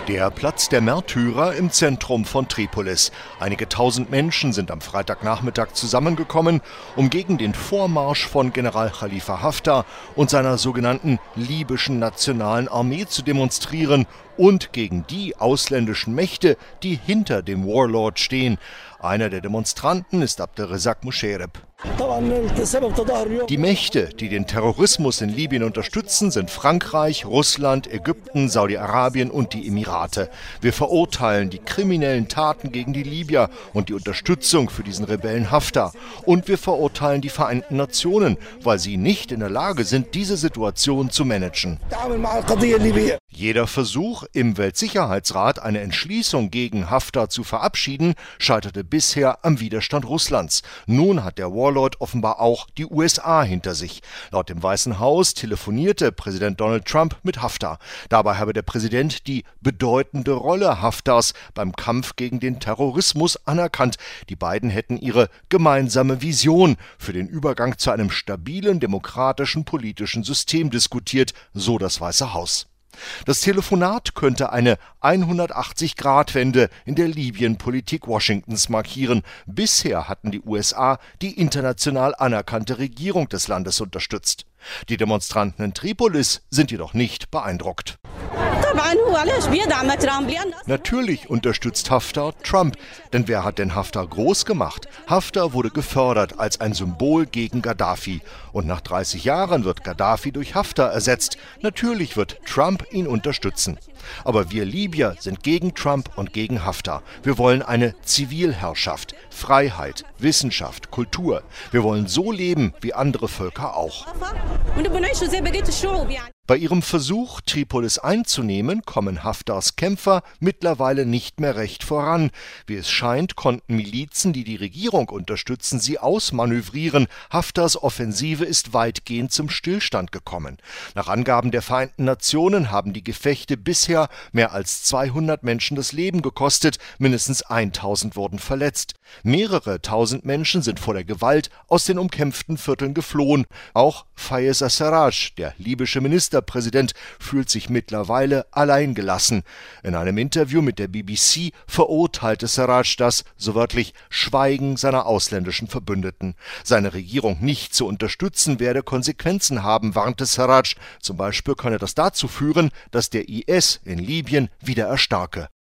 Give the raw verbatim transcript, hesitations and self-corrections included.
Der Platz der Märtyrer im Zentrum von Tripolis. Einige tausend Menschen sind am Freitagnachmittag zusammengekommen, um gegen den Vormarsch von General Khalifa Haftar und seiner sogenannten libyschen Nationalen Armee zu demonstrieren und gegen die ausländischen Mächte, die hinter dem Warlord stehen. Einer der Demonstranten ist Abdelrazak Musharraf. Die Mächte, die den Terrorismus in Libyen unterstützen, sind Frankreich, Russland, Ägypten, Saudi-Arabien und die Emirate. Wir verurteilen die kriminellen Taten gegen die Libyer und die Unterstützung für diesen Rebellen Haftar. Und wir verurteilen die Vereinten Nationen, weil sie nicht in der Lage sind, diese Situation zu managen. Jeder Versuch, im Weltsicherheitsrat eine Entschließung gegen Haftar zu verabschieden, scheiterte bisher am Widerstand Russlands. Nun hat der Warlord offenbar auch die U S A hinter sich. Laut dem Weißen Haus telefonierte Präsident Donald Trump mit Haftar. Dabei habe der Präsident die bedeutende Rolle Haftars beim Kampf gegen den Terrorismus anerkannt. Die beiden hätten ihre gemeinsame Vision für den Übergang zu einem stabilen, demokratischen politischen System diskutiert, so das Weiße Haus. Das Telefonat könnte eine hundertachtzig-Grad-Wende in der Libyen-Politik Washingtons markieren. Bisher hatten die U S A die international anerkannte Regierung des Landes unterstützt. Die Demonstranten in Tripolis sind jedoch nicht beeindruckt. Natürlich unterstützt Haftar Trump, denn wer hat denn Haftar groß gemacht? Haftar wurde gefördert als ein Symbol gegen Gaddafi. Und nach dreißig Jahren wird Gaddafi durch Haftar ersetzt. Natürlich wird Trump ihn unterstützen. Aber wir Libyer sind gegen Trump und gegen Haftar. Wir wollen eine Zivilherrschaft, Freiheit, Wissenschaft, Kultur. Wir wollen so leben wie andere Völker auch. Bei ihrem Versuch, Tripolis einzunehmen, kommen Haftars Kämpfer mittlerweile nicht mehr recht voran. Wie es scheint, konnten Milizen, die die Regierung unterstützen, sie ausmanövrieren. Haftars Offensive ist weitgehend zum Stillstand gekommen. Nach Angaben der Vereinten Nationen haben die Gefechte bisher mehr als zweihundert Menschen das Leben gekostet, mindestens tausend wurden verletzt. Mehrere tausend Menschen sind vor der Gewalt aus den umkämpften Vierteln geflohen. Auch Fayez al-Sarraj, der libysche Ministerpräsident, fühlt sich mittlerweile alleingelassen. In einem Interview mit der B B C verurteilte Sarraj das, so wörtlich, Schweigen seiner ausländischen Verbündeten. Seine Regierung nicht zu unterstützen werde Konsequenzen haben, warnte Sarraj. Zum Beispiel könne das dazu führen, dass der I S in Libyen wieder erstarke.